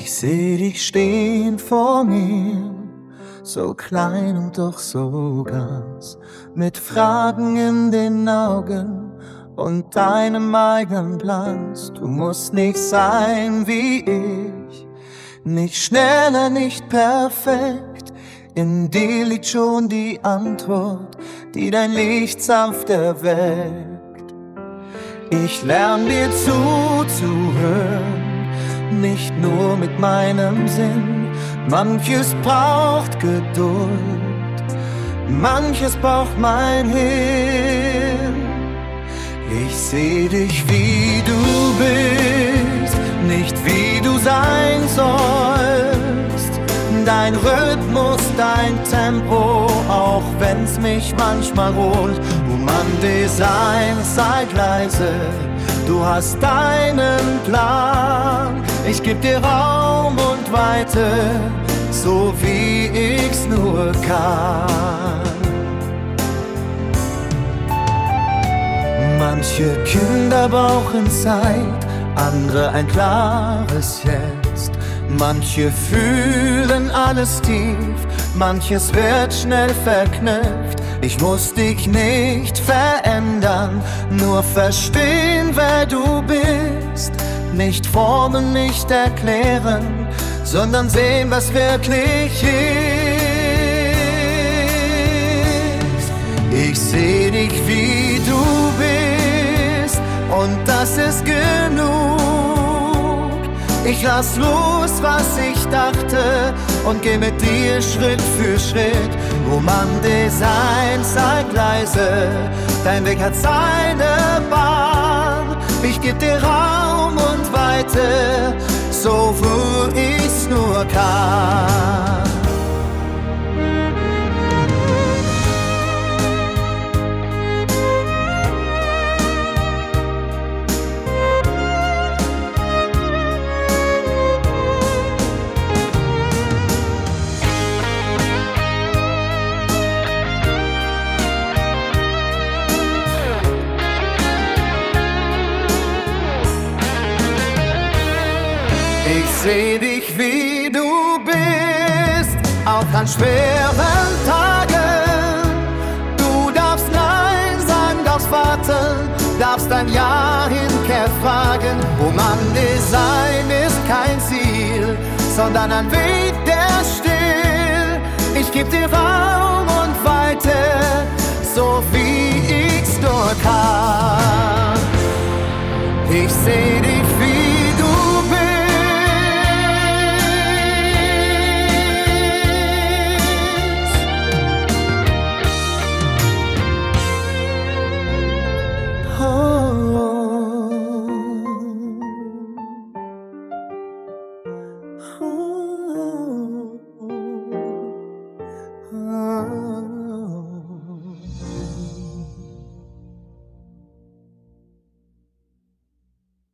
Ich seh dich stehen vor mir, so klein und doch so ganz, mit Fragen in den Augen und deinem eigenen Glanz. Du musst nicht sein wie ich, nicht schneller, nicht perfekt. In dir liegt schon die Antwort, die dein Licht sanft erweckt. Ich lern dir zuzuhören, nicht nur mit meinem Sinn. Manches braucht Geduld, manches braucht mein Hirn. Ich seh dich, wie du bist, nicht wie du sein sollst. Dein Rhythmus, dein Tempo, auch wenn's mich manchmal holt. Human Design, seid leise, du hast deinen Plan. Ich geb dir Raum und Weite, so wie ich's nur kann. Manche Kinder brauchen Zeit, andere ein klares Jetzt. Manche fühlen alles tief, manches wird schnell verknüpft. Ich muss dich nicht verändern, nur verstehen, wer du bist. Nicht formen, nicht erklären, sondern sehen, was wirklich ist. Ich seh dich, wie du bist, und das ist genug. Ich lass los, was ich dachte, und geh mit dir Schritt für Schritt. Human Design, zeig leise, dein Weg hat seine Bahn. Ich geb dir Raum und Weite, so wo ich's nur kann. Ich seh dich, wie du bist, auch an schweren Tagen. Du darfst Nein sagen, darfst warten, darfst dein Ja hinterfragen. Human Design ist kein Ziel, sondern ein Weg, der still. Ich geb dir Raum und Weite, so wie ich's nur kann. Ich seh dich, wie du bist. Oh.